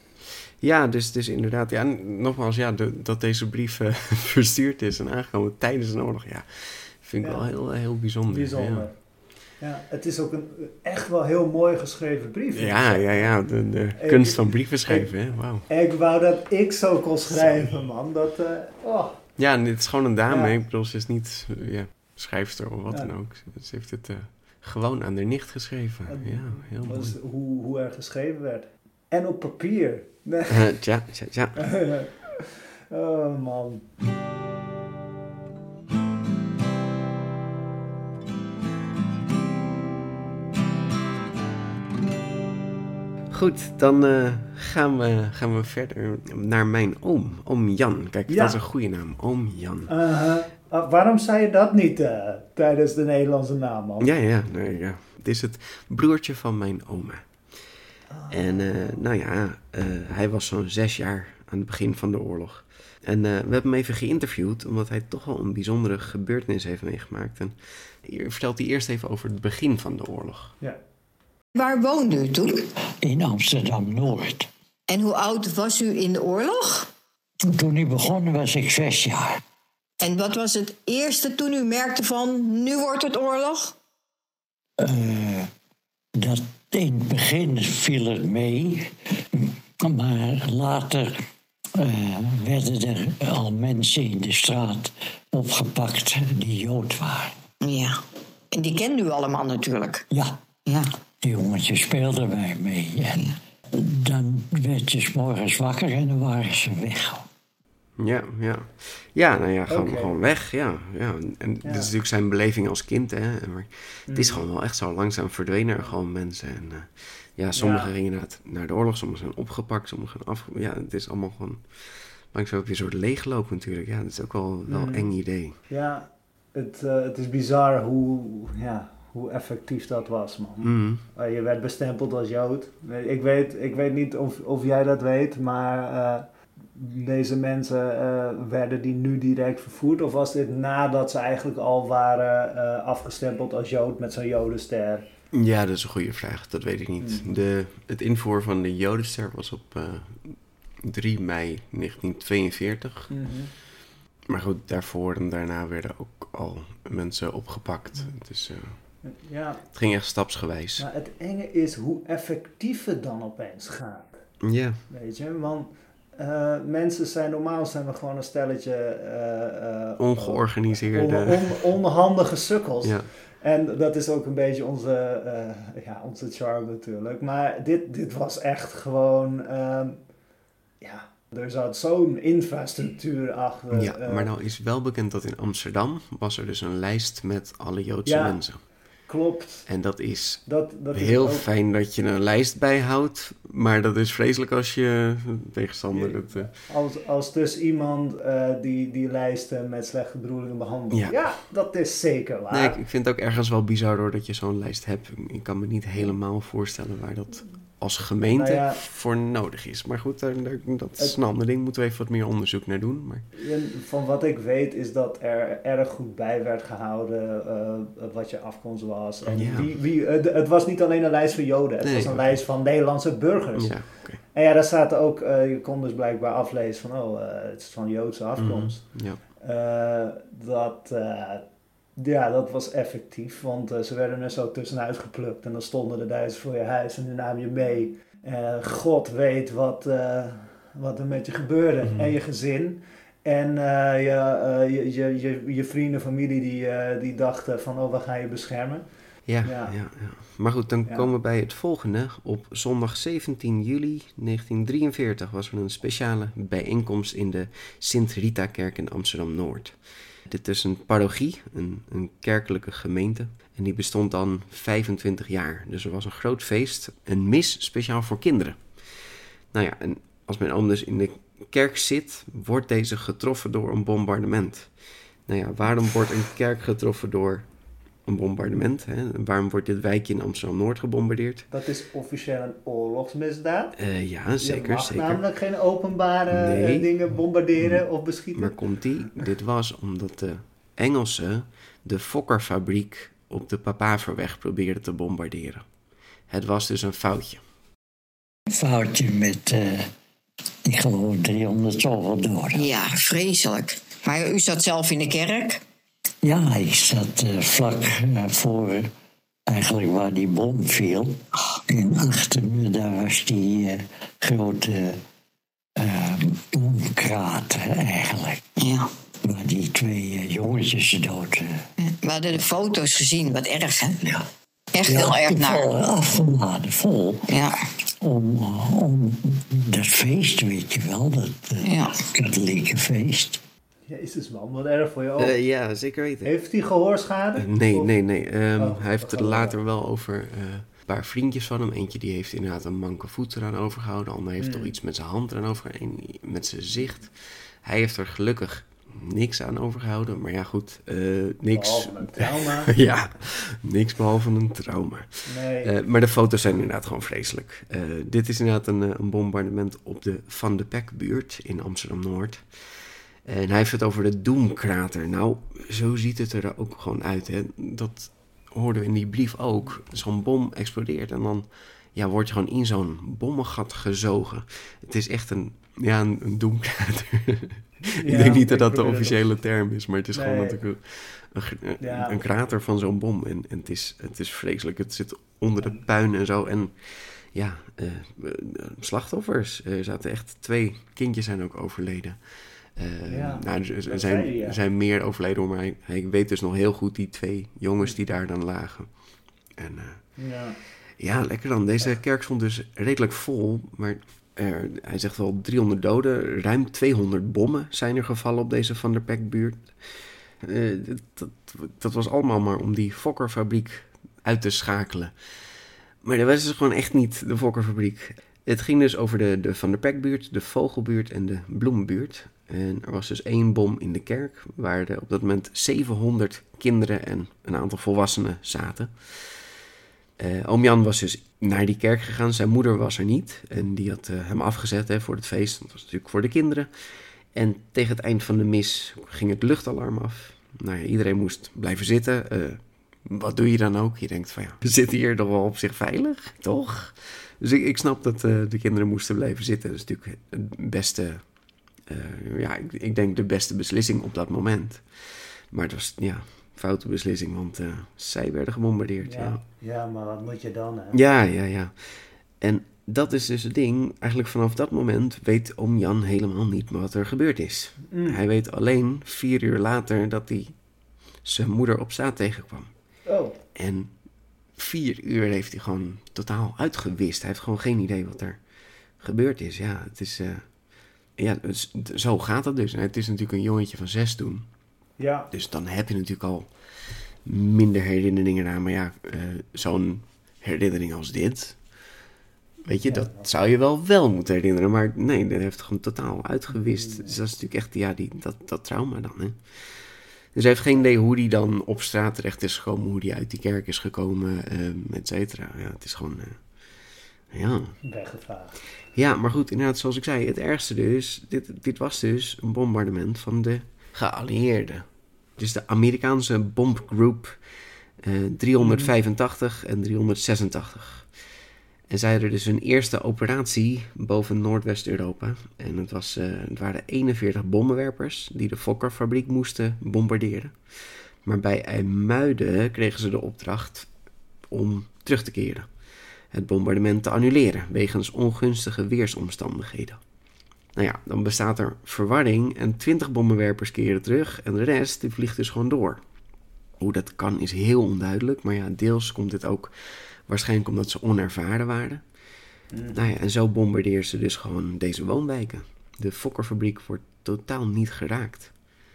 Ja, dus, dus inderdaad, ja, nogmaals, ja, de, dat deze brief uh, verstuurd is en aangekomen tijdens een oorlog, ja, vind ik ja. wel heel, heel bijzonder. Bijzonder. Ja. ja, het is ook een echt wel heel mooi geschreven brief. Ja, ja, ja, de, de ik, kunst van brieven schrijven, hè, wauw. Ik wou dat ik zo kon schrijven, man, dat, uh, oh. Ja, het is gewoon een dame, ja. Ik bedoel, ze is niet, uh, ja, schrijfster of wat ja. dan ook. Ze heeft het uh, gewoon aan haar nicht geschreven, en, ja, heel mooi. Dus hoe, hoe er geschreven werd. En op papier. Nee. Uh, tja, tja, tja. Oh, man. Goed, dan uh, gaan, we, gaan we verder naar mijn oom. Oom Jan. Kijk, ja. Dat is een goede naam. Oom Jan. Uh-huh. Uh, waarom zei je dat niet uh, tijdens de Nederlandse naam, man? Ja, ja, nee, ja. Het is het broertje van mijn oma. En uh, nou ja, uh, hij was zo'n zes jaar aan het begin van de oorlog. En uh, we hebben hem even geïnterviewd, omdat hij toch wel een bijzondere gebeurtenis heeft meegemaakt. En hier vertelt hij eerst even over het begin van de oorlog. Ja. Waar woonde u toen? In Amsterdam-Noord. En hoe oud was u in de oorlog? Toen, toen ik begon was ik zes jaar. En wat was het eerste toen u merkte van, nu wordt het oorlog? Uh, dat... In het begin viel het mee, maar later uh, werden er al mensen in de straat opgepakt die Jood waren. Ja, en die kende u allemaal natuurlijk? Ja, ja. Die jongetjes speelden bij mee. En ja. Dan werd je 's morgens wakker en dan waren ze weg. Ja, ja. Ja, nou ja, gewoon, okay. gewoon weg, ja. ja. En ja. Dit is natuurlijk zijn beleving als kind, hè. Maar het is gewoon wel echt zo langzaam verdwenen er gewoon mensen. En uh, ja, sommigen ja. gingen naar, het, naar de oorlog, sommigen zijn opgepakt, sommigen zijn af... Ja, het is allemaal gewoon langzaam ook weer een soort leegloop natuurlijk. Ja, dat is ook wel, wel een mm. eng idee. Ja, het, uh, het is bizar hoe, ja, hoe effectief dat was, man. Mm. Uh, je werd bestempeld als Jood. Ik weet, ik weet niet of, of jij dat weet, maar... Uh, deze mensen uh, werden die nu direct vervoerd? Of was dit nadat ze eigenlijk al waren uh, afgestempeld als Jood met zo'n Jodenster? Ja, dat is een goede vraag. Dat weet ik niet. Mm. De, het invoer van de Jodenster was op uh, drie mei negentien tweeënveertig. Mm-hmm. Maar goed, daarvoor en daarna werden ook al mensen opgepakt. Mm. Dus uh, ja. Het ging echt stapsgewijs. Maar het enge is hoe effectief het dan opeens gaat. Ja. Weet je, want... Uh, mensen zijn, normaal zijn we gewoon een stelletje... Uh, uh, Ongeorganiseerde... On, on, onhandige sukkels. Ja. En dat is ook een beetje onze, uh, ja, onze charme natuurlijk. Maar dit, dit was echt gewoon... Uh, ja, er zat zo'n infrastructuur achter. Ja, uh, maar nou is wel bekend dat in Amsterdam was er dus een lijst met alle Joodse ja, mensen. klopt. En dat is Dat, dat is heel ook... fijn dat je een lijst bijhoudt. Maar dat is vreselijk als je tegenstander het... Uh... Als, als dus iemand uh, die, die lijsten met slechte bedoelingen behandelt. Ja, ja dat is zeker waar. Nee, ik, ik vind het ook ergens wel bizar hoor dat je zo'n lijst hebt. Ik kan me niet helemaal voorstellen waar dat als gemeente nou ja, voor nodig is. Maar goed, daar, daar, dat is het, een ander ding. Moeten we even wat meer onderzoek naar doen. Maar... Van wat ik weet is dat er erg goed bij werd gehouden uh, wat je afkomst was. En ja. wie, wie, uh, de, het was niet alleen een lijst van Joden. Het nee, was een okay. lijst van Nederlandse burgers. Ja, okay. En ja, daar staat ook, uh, je kon dus blijkbaar aflezen van, oh, uh, het is van Joodse afkomst. Mm-hmm. Ja. Uh, dat... Uh, Ja, dat was effectief, want uh, ze werden er zo tussenuit geplukt en dan stonden de Duitsers voor je huis en die namen je mee. Uh, God weet wat, uh, wat er met je gebeurde mm-hmm. en je gezin. En uh, je, uh, je, je, je, je vrienden, familie die, uh, die dachten van, oh, we gaan je beschermen. Ja, ja. ja, ja. Maar goed, dan ja. komen we bij het volgende. Op zondag zeventien juli negentien drieënveertig was er een speciale bijeenkomst in de Sint-Rita-kerk in Amsterdam-Noord. Dit is een parochie, een, een kerkelijke gemeente. En die bestond dan vijfentwintig jaar. Dus er was een groot feest, een mis speciaal voor kinderen. Nou ja, en als mijn oom dus in de kerk zit, wordt deze getroffen door een bombardement. Nou ja, waarom wordt een kerk getroffen door een bombardement? Hè? Waarom wordt dit wijkje in Amsterdam-Noord gebombardeerd? Dat is officieel een oorlogsmisdaad. Uh, ja, zeker. Je mag zeker. namelijk geen openbare nee. dingen bombarderen of beschieten. Maar komt-ie? Dit was omdat de Engelsen de Fokkerfabriek op de Papaverweg probeerden te bombarderen. Het was dus een foutje. Een foutje met, uh, ik geloof, driehonderd zoveel doden. Ja, vreselijk. Maar u zat zelf in de kerk? Ja, ik zat uh, vlak uh, voor uh, eigenlijk waar die bom viel. En achter me, daar was die uh, grote uh, bomkrater eigenlijk. Ja. Waar die twee uh, jongetjes dood... Uh, We hadden de foto's gezien, wat erg, hè? Ja. Echt ja, heel erg naar. Vol, afgeladen, vol. Ja. Om, uh, om dat feest, weet je wel, dat uh, ja. katholieke feest. Jezus man, wat erg voor je ogen. Uh, ja, zeker weten. Heeft hij gehoorschade? Uh, nee, nee, nee. Um, oh, hij heeft er later wel over uh, een paar vriendjes van hem. Eentje die heeft inderdaad een manke voet eraan overgehouden. De ander heeft mm. toch iets met zijn hand eraan overgehouden. Een met zijn zicht. Hij heeft er gelukkig niks aan overgehouden. Maar ja, goed. Uh, niks. Behalve een trauma. ja, niks behalve een trauma. Nee. Uh, maar de foto's zijn inderdaad gewoon vreselijk. Uh, dit is inderdaad een, een bombardement op de Van de Pek-buurt in Amsterdam-Noord. En hij heeft het over de Doemkrater. Nou, zo ziet het er ook gewoon uit. Hè? Dat hoorden we in die brief ook. Zo'n bom explodeert en dan ja, word je gewoon in zo'n bommengat gezogen. Het is echt een, ja, een, een Doemkrater. ik ja, denk niet dat dat de officiële term is, maar het is nee. gewoon natuurlijk een, een, ja. een krater van zo'n bom. En, en het, is, het is vreselijk. Het zit onder de puin en zo. En ja, uh, uh, slachtoffers. Er zaten echt twee kindjes zijn ook overleden. Uh, ja, nou, er zijn, ja. zijn meer overleden, maar hij, hij weet dus nog heel goed die twee jongens die daar dan lagen. En uh, ja. ja, lekker dan. Deze kerk stond dus redelijk vol, maar er, hij zegt wel driehonderd doden, ruim tweehonderd bommen zijn er gevallen op deze Van der Pek-buurt. Uh, dat, dat was allemaal maar om die Fokkerfabriek uit te schakelen. Maar dat was dus gewoon echt niet de Fokkerfabriek. Het ging dus over de, de Van der Pek-buurt, de Vogelbuurt en de Bloemenbuurt. En er was dus één bom in de kerk, waar er op dat moment zevenhonderd kinderen en een aantal volwassenen zaten. Uh, oom Jan was dus naar die kerk gegaan, zijn moeder was er niet. En die had uh, hem afgezet hè, voor het feest, dat was natuurlijk voor de kinderen. En tegen het eind van de mis ging het luchtalarm af. Nou ja, iedereen moest blijven zitten. Uh, wat doe je dan ook? Je denkt van ja, we zitten hier toch wel op zich veilig, toch? Dus ik, ik snap dat uh, de kinderen moesten blijven zitten. Dat is natuurlijk het beste... Uh, ja, ik, ik denk de beste beslissing op dat moment. Maar het was, ja, foute beslissing, want uh, zij werden gebombardeerd. Ja, ja. ja, maar wat moet je dan, hè? Ja, ja, ja. En dat is dus het ding. Eigenlijk vanaf dat moment weet oom Jan helemaal niet meer wat er gebeurd is. Mm. Hij weet alleen vier uur later dat hij zijn moeder op straat tegenkwam. Oh. En vier uur heeft hij gewoon totaal uitgewist. Hij heeft gewoon geen idee wat er gebeurd is. Ja, het is... Uh, Ja, dus, zo gaat het dus. En het is natuurlijk een jongetje van zes toen. Ja. Dus dan heb je natuurlijk al minder herinneringen aan. Maar ja, uh, zo'n herinnering als dit... Weet je, ja, dat ja. zou je wel wel moeten herinneren. Maar nee, dat heeft gewoon totaal uitgewist. Nee. Dus dat is natuurlijk echt ja, die, dat, dat trauma dan. Hè? Dus hij heeft geen idee hoe die dan op straat terecht is gekomen. Hoe die uit die kerk is gekomen, um, et cetera. Ja, het is gewoon... Uh, ja. Weggevaagd. Ja, maar goed, inderdaad, zoals ik zei. Het ergste dus... Dit, dit was dus een bombardement van de geallieerden. Dus de Amerikaanse bombgroep uh, driehonderdvijfentachtig en driehonderdzesentachtig. En zij hadden dus hun eerste operatie boven Noordwest-Europa. En het, was, uh, het waren eenenveertig bommenwerpers die de Fokker-fabriek moesten bombarderen. Maar bij IJmuiden kregen ze de opdracht om terug te keren. Het bombardement te annuleren wegens ongunstige weersomstandigheden. Nou ja, dan bestaat er verwarring en twintig bommenwerpers keren terug en de rest die vliegt dus gewoon door. Hoe dat kan is heel onduidelijk, maar ja, deels komt dit ook... Waarschijnlijk omdat ze onervaren waren. Mm. Nou ja, en zo bombardeerden ze dus gewoon deze woonwijken. De Fokkerfabriek wordt totaal niet geraakt.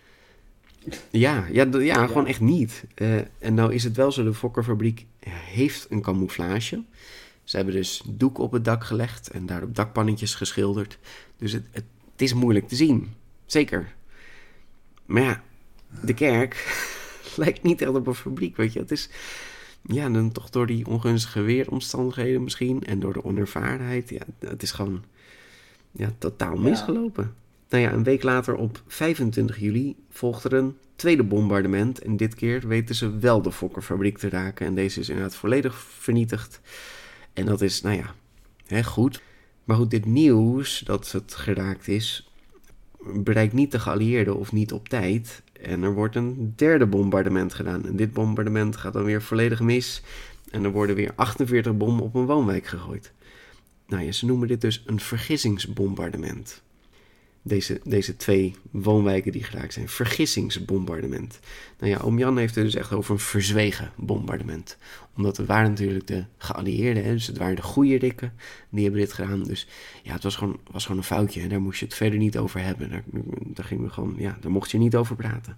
Ja, ja, d- ja, ja. gewoon echt niet. Uh, en nou is het wel zo, de Fokkerfabriek heeft een camouflage. Ze hebben dus doek op het dak gelegd en daarop dakpannetjes geschilderd. Dus het, het, het is moeilijk te zien. Zeker. Maar ja, de kerk lijkt niet echt op een fabriek, weet je. Het is... Ja, dan toch door die ongunstige weeromstandigheden misschien. En door de onervarenheid. Ja, het is gewoon ja, totaal misgelopen. Ja. Nou ja, een week later op vijfentwintig juli volgde er een tweede bombardement. En dit keer weten ze wel de Fokkerfabriek te raken. En deze is inderdaad volledig vernietigd. En dat is, nou ja, hè, goed. Maar goed, dit nieuws dat het geraakt is... bereikt niet de geallieerden of niet op tijd... En er wordt een derde bombardement gedaan. En dit bombardement gaat dan weer volledig mis. En er worden weer achtenveertig bommen op een woonwijk gegooid. Nou ja, ze noemen dit dus een vergissingsbombardement. Deze, deze twee woonwijken die geraakt zijn. Vergissingsbombardement. Nou ja, oom Jan heeft het dus echt over een verzwegen bombardement. Omdat het waren natuurlijk de geallieerden. Hè, dus het waren de goede rikken. Die hebben dit gedaan. Dus ja, het was gewoon, was gewoon een foutje. En daar moest je het verder niet over hebben. Daar, daar, gingen we gewoon, ja, daar mocht je niet over praten.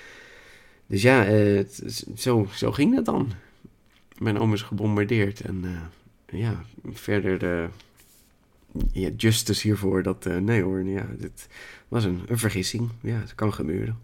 Dus ja, uh, het, zo, zo ging dat dan. Mijn oom is gebombardeerd. En uh, ja, verder... Uh, Ja, justice hiervoor, dat... Uh, nee hoor, ja, dit was een, een vergissing. Ja, het kan gebeuren.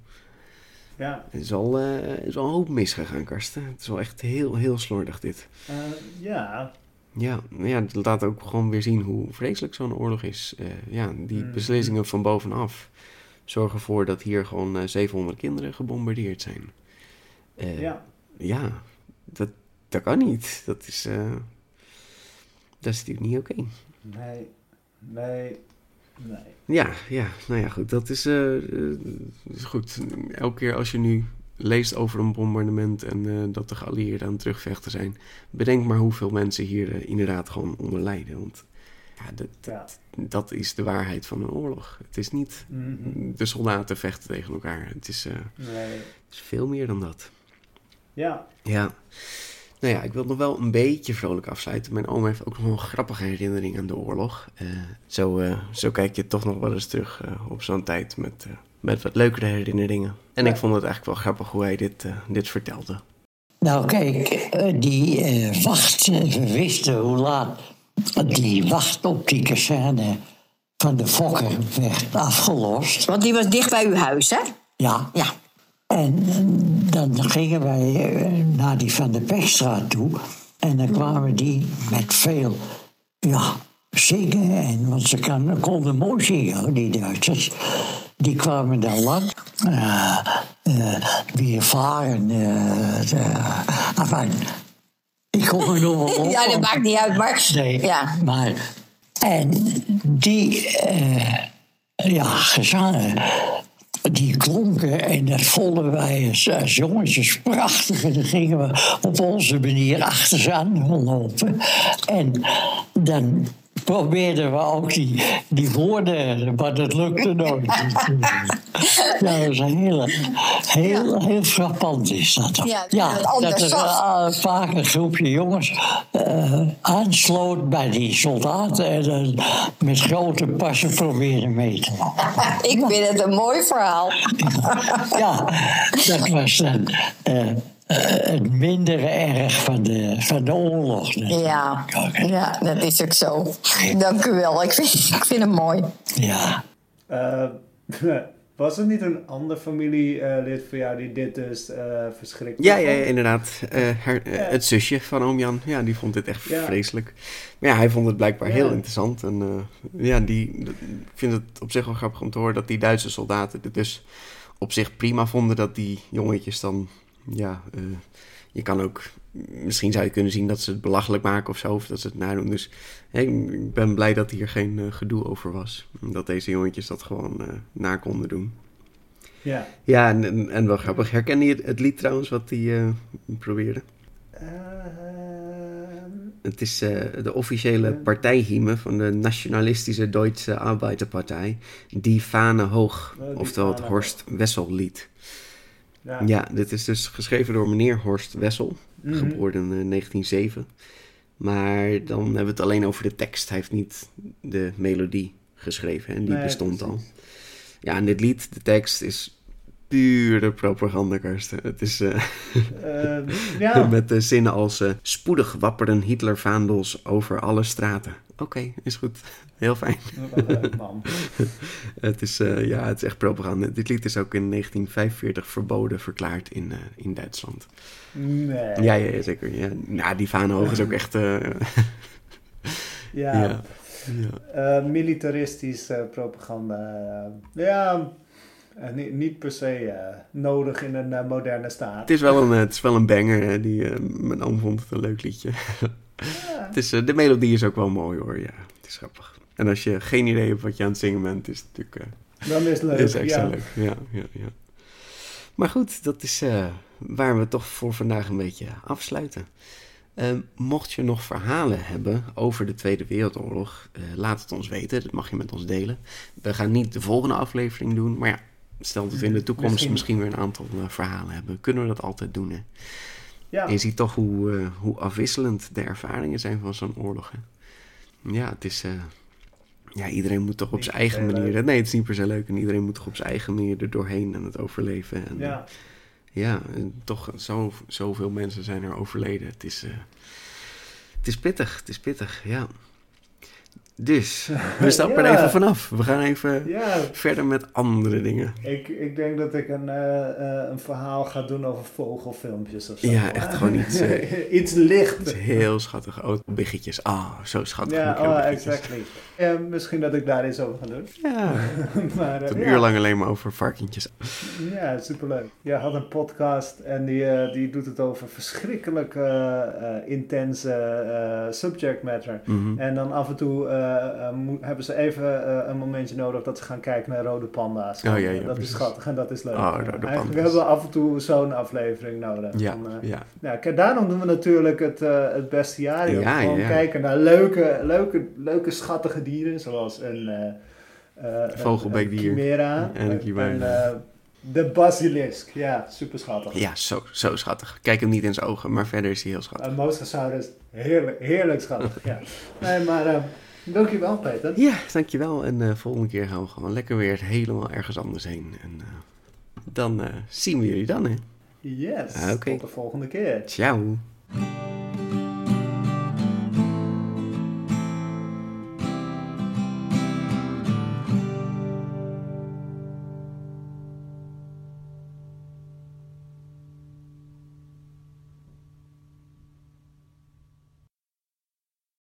Ja. Het is al, uh, is al een hoop misgegaan, Karsten. Het is wel echt heel, heel slordig, dit. Uh, ja. Ja, ja, het laat ook gewoon weer zien hoe vreselijk zo'n oorlog is. Uh, ja, die mm. beslissingen van bovenaf zorgen ervoor dat hier gewoon uh, zevenhonderd kinderen gebombardeerd zijn. Uh, ja. Ja, dat, dat kan niet. Dat is... Uh, dat is natuurlijk niet oké. Okay. Nee, nee, nee. Ja, ja, nou ja, goed. Dat is, uh, uh, is goed. Elke keer als je nu leest over een bombardement en uh, dat de geallieerden aan het terugvechten zijn, bedenk maar hoeveel mensen hier uh, inderdaad gewoon onder lijden. Want ja, dat, ja. dat, dat is de waarheid van een oorlog. Het is niet mm-hmm. de soldaten vechten tegen elkaar. Het is, uh, nee. het is veel meer dan dat. Ja. Ja. Nou ja, ik wil nog wel een beetje vrolijk afsluiten. Mijn oom heeft ook nog wel een grappige herinnering aan de oorlog. Uh, zo, uh, zo kijk je toch nog wel eens terug uh, op zo'n tijd met, uh, met wat leukere herinneringen. En ja. Ik vond het eigenlijk wel grappig hoe hij dit, uh, dit vertelde. Nou kijk, die uh, wacht, we wisten hoe laat die wacht op die kazerne van de Fokker werd afgelost. Want die was dicht bij uw huis, hè? Ja. Ja. En dan gingen wij naar die Van de Pechstraat toe. En dan kwamen die met veel ja, zingen. En, want ze kan, konden mooi zingen, die Duitsers. Die kwamen daar lang. Uh, uh, weer varen. Uh, uh, enfin, ik kom er nog wel op. Ja, dat maakt niet uit, maar... Nee, ja. maar... En die... Uh, ja, gezangen... Die klonken en dat vonden wij als, als jongetjes prachtig. En dan gingen we op onze manier achter ze aan lopen. En dan probeerden we ook die, die woorden, maar dat lukte nooit. Ja, dat is heel, heel, heel frappant is dat. Ja, ja, dat er uh, vaak een groepje jongens uh, aansloot bij die soldaten en uh, met grote passen probeerden mee te maken. Ik vind het een mooi verhaal. Ja, dat was dan uh, het mindere erg van de, van de oorlog. Ja, Okay. ja, dat is ook zo. Dank u wel. Ik vind, ik vind hem mooi. Ja. Uh, was er niet een ander familielid van jou die dit dus uh, verschrikkelijk Ja, ja, vond? ja, inderdaad. Uh, her, uh, Ja. Het zusje van oom Jan, ja, die vond dit echt Ja. vreselijk. Maar ja, hij vond het blijkbaar Ja. heel interessant. En uh, ja, die, ik vind het op zich wel grappig om te horen dat die Duitse soldaten het dus op zich prima vonden dat die jongetjes dan, ja, uh, je kan ook, misschien zou je kunnen zien dat ze het belachelijk maken of zo, of dat ze het nadoen. Dus hey, ik ben blij dat hier geen uh, gedoe over was. Dat deze jongetjes dat gewoon uh, na konden doen. Ja. Ja, en, en, en wel grappig. Herkende je het, het lied trouwens wat hij uh, probeerde? Uh, Het is uh, de officiële partijhymne van de nationalistische Duitse Arbeiterpartij. Die Fahne hoog, Oh, die oftewel het Fahne Horst Wessel-lied. ja. Ja, dit is dus geschreven door meneer Horst Wessel, Mhm. geboren in uh, negentien zeven. Maar dan hebben we het alleen over de tekst. Hij heeft niet de melodie geschreven en die Nee, bestond precies. al. Ja, en dit lied, de tekst is pure propaganda, Karsten. Het is uh, Uh, ja. met uh, zinnen als uh, spoedig wapperden Hitlervaandels over alle straten. Oké, okay, is goed. Heel fijn. Wat leuk, man. Het is, uh, ja, het is echt propaganda. Dit lied is ook in negentien vijfenveertig verboden verklaard in, uh, in Duitsland. Nee. Ja, ja, zeker. Ja, nou, die Fahne hoog is ook echt... Uh, Ja. ja. Ja. Uh, militaristisch uh, propaganda. Uh, ja, uh, niet, niet per se uh, nodig in een uh, moderne staat. Het is wel een, uh, het is wel een banger. Hè? Die, uh, mijn oom vond het een leuk liedje. Ja. Het is, uh, de melodie is ook wel mooi hoor. Ja, het is grappig. En als je geen idee hebt wat je aan het zingen bent, is het natuurlijk... Uh, Dan is het leuk. is extra ja. leuk. Ja, ja, ja. Maar goed, dat is uh, waar we toch voor vandaag een beetje afsluiten. Uh, mocht je nog verhalen hebben over de Tweede Wereldoorlog, uh, laat het ons weten. Dat mag je met ons delen. We gaan niet de volgende aflevering doen, maar ja, stel dat we in de toekomst misschien, Misschien. misschien weer een aantal uh, verhalen hebben, kunnen we dat altijd doen. Hè? Ja. En je ziet toch hoe, uh, hoe afwisselend de ervaringen zijn van zo'n oorlog. Hè? Ja, het is... Uh, ja, iedereen moet toch op Niet zijn eigen per se manier... leuk. Nee, het is niet per se leuk. En iedereen moet toch op zijn eigen manier er doorheen en het overleven. En, Ja. ja, en toch zo, zoveel mensen zijn er overleden. Het is, uh, het is pittig, het is pittig, ja. Dus, we stappen Ja. er even vanaf. We gaan even Ja, verder met andere dingen. ik, ik denk dat ik een, uh, uh, een verhaal ga doen over vogelfilmpjes of zo. Ja, echt gewoon iets, uh, iets licht. Het is heel schattig. Oh, biggetjes. Ah, zo schattig. Ja, Micro oh, biggetjes. exactly. Ja, misschien dat ik daar iets over ga doen. Ja, maar, uh, een ja. uur lang alleen maar over varkentjes. Ja, superleuk. Je had een podcast en die, uh, die doet het over verschrikkelijk uh, uh, intense uh, subject matter. Mhm. En dan af en toe uh, uh, mo- hebben ze even uh, een momentje nodig dat ze gaan kijken naar rode panda's. Oh, ja, ja, dat precies. is schattig en dat is leuk. Oh, Ja. rode Eigenlijk panda's. hebben we af en toe zo'n aflevering nodig. Ja, Van, uh, ja. ja, kijk, daarom doen we natuurlijk het, uh, het beste jaar. Ja, Gewoon ja. kijken naar leuke, leuke, leuke schattige dieren, zoals een... Uh, uh, Vogelbeekdier. Een chimera. En een chimera. En, uh, de basilisk. Ja, super schattig. Ja, zo, zo schattig. Kijk hem niet in zijn ogen, maar verder is hij heel schattig. Een mosasaurus. Heerlijk, heerlijk schattig. Ja. Nee, maar uh, dankjewel Peter. Ja, dankjewel. En uh, volgende keer gaan we gewoon lekker weer helemaal ergens anders heen. En uh, dan uh, zien we jullie dan, hè. Yes. Ah, oké. Tot de volgende keer. Ciao.